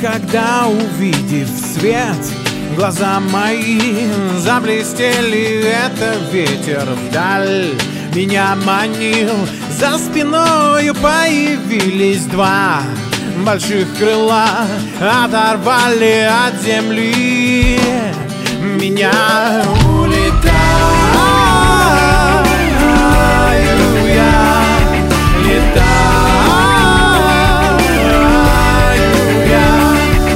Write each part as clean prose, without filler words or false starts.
когда, увидев свет, глаза мои заблестели. Это ветер вдаль меня манил. За спиною появились два больших крыла, оторвали от земли меня. Улетаю я, летаю я,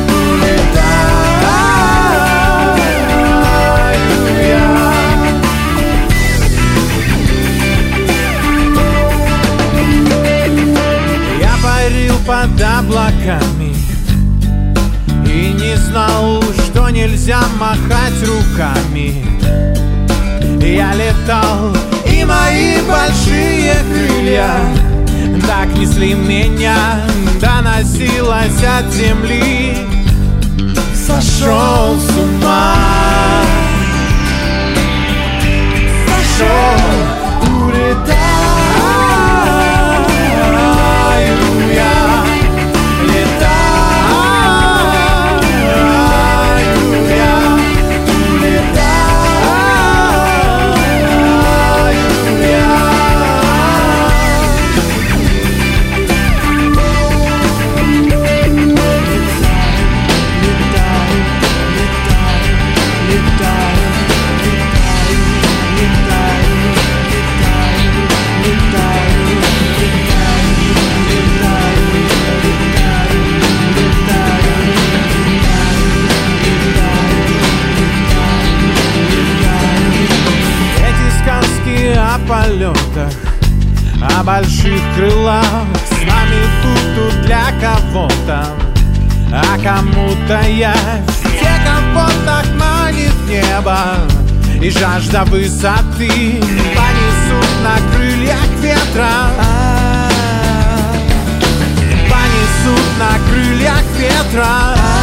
улетаю я. Я парил под облаками и не знал, что нельзя махать руками. Я летал, и мои большие крылья так несли меня, доносилось от земли. Сошел с ума, сошел, улетаю я, летаю я, улетаю я. Эти сказки о полетах, о больших крылах с нами будут для кого-то, а кому-то явь. Те, кого так манит небо и жажда высоты, понесут на крыльях ветра, понесут на крыльях ветра.